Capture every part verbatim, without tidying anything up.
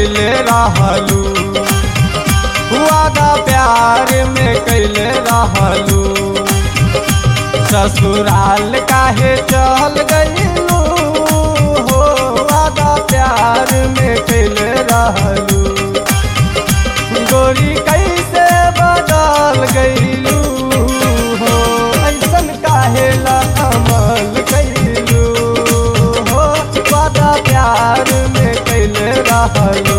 कैले रहलू, वादा प्यार में कैले रहलू, ससुराल काहे चल गईलू हो, वादा प्यार में कैले रहलू, गोरी कैसे बदल गईलू हो, ऐसन काहे ला अमल कैलू हो, वादा प्यार में कैले रहलू।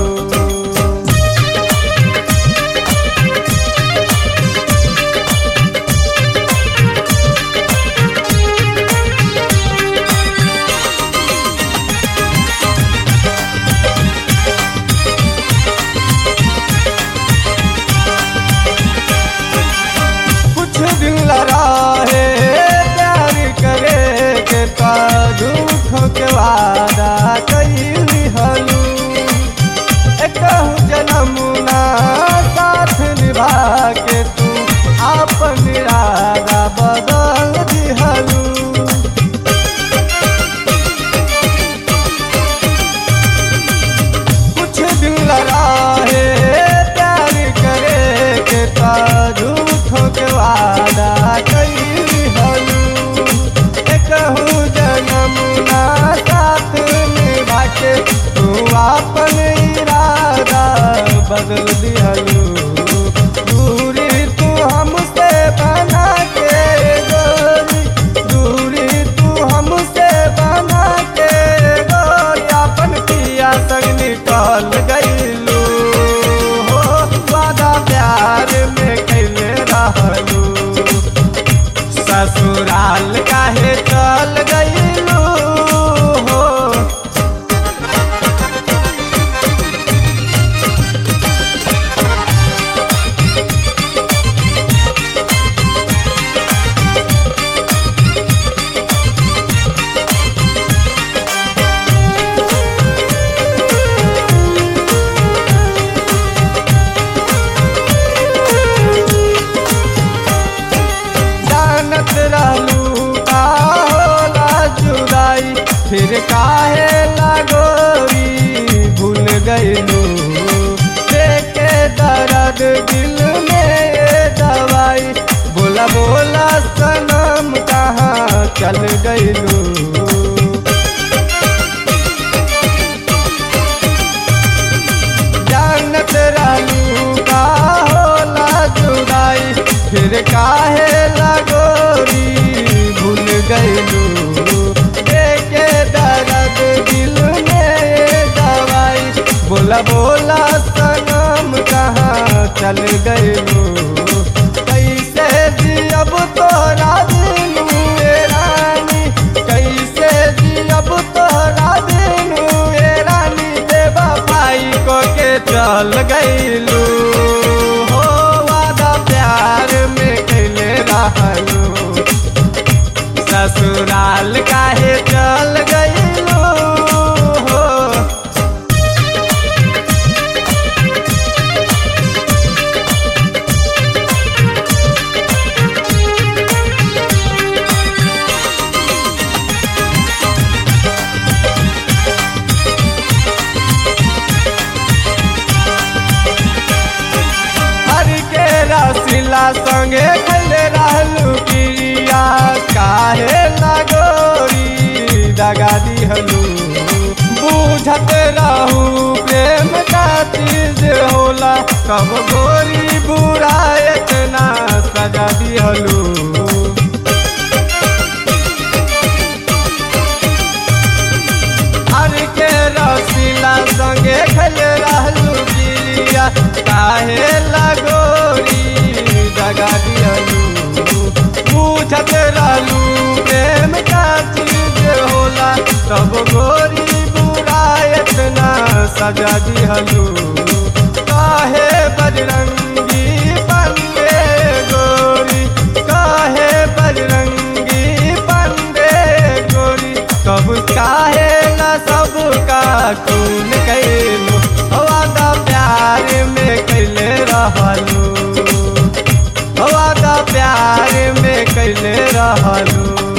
रहे प्यार करे के ता झूठों के वादा कैली हलू, एकहु जनमुना साथ निभा के तू आपन इरादा बदल दिहलू, कुछ दिन रहे प्यार करे के ता झूठों के वादा कैली हलू, एकहु जनमुना साथ निभा के तू आपन इरादा बदल दिहलू, दूरी तू हमसे बना के गोरी, दूरी तू हमसे बना के गोरी, आपन पिया संग निकल गईलू हो, वादा प्यार में कैले रहलू, ससुराल काहे चल गईलू हो। जानत रहलू का होला जुदाई, फिर काहे लगोरी भूल गईलू, देखे दर्द दिल में दवाई, बोला बोला सनम कहाँ चल गईलू, जानत रहलू का होला जुदाई, फिर काहे लगोरी भूल गईलू, देखे दर्द दिल में दवाई, बोला बोला सनम कहाँ चल गईलू, कैसे जियब तोरा बिनु ए रानी, कैसे जियब तोरा बिनु ए रानी, बेवफाई को के चल गईलू हो, वादा प्यार में कैले रहलू, ससुराल काहे चल गईलू हो। रसीला संगे खैले रहलू पिया, काहे लगोरी दगा दिहलू, बूझत रहू प्रेम का चीज होला, कब गोरी बुरा इतना सजा दिहलू, हर के रसीला संगे खैले रहलू पिया, काहे लगोरी दगा दिहलू, पूछत रहलू प्रेम का चीज होला, तब गोरी बुरा इतना सजा दिहलू, काहे बजरंगी पंडे गोरी, काहे बजरंगी पंडे गोरी, कब काहे न सबका खून कैलू, वादा प्यार में कैले रहलू, वादा प्यार में कैले रहलू।